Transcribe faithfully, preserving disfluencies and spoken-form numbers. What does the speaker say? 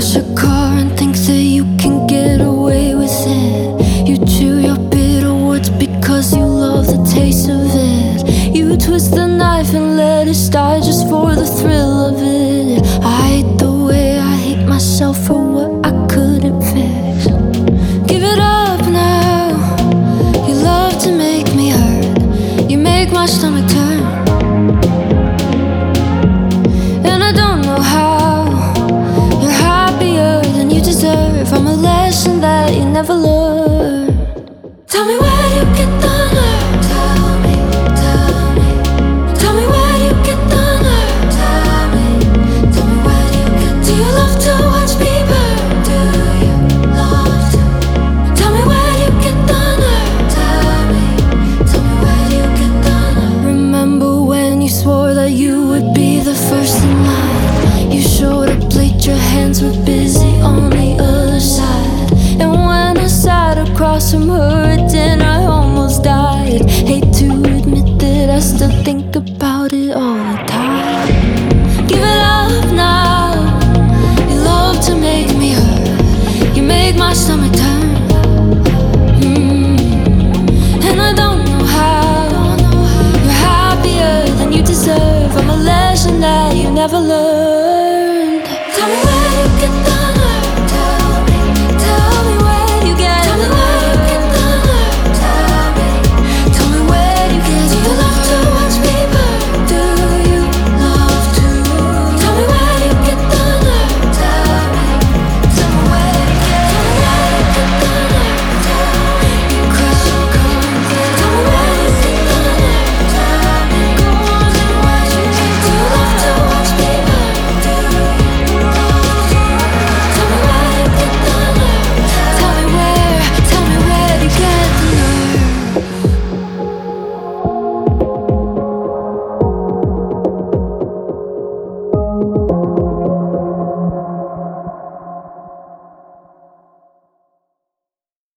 wash a car and think that you can get away with it. You chew your bitter words because you love the taste of it. You twist the knife and let it start just for the thrill of it. I hate the way I hate myself for what I couldn't fix. Give it up now. You love to make me hurt. You make my stomach turn. And I don't know how you're happier than you deserve. I'm a lesson that you never learned. Tell me where you get the nerve. Tell me, tell me. Tell me where you get the nerve. Tell me, tell me where you get. Do you love to watch me burn? Do you love to? Tell me where you get the nerve. Tell me, tell me where you get the nerve. Remember when you swore that you would be the first in line? You showed up late, your hands were busy on the other side. And when I sat across from her at dinner, I almost died. Hate to admit that I still think about it all.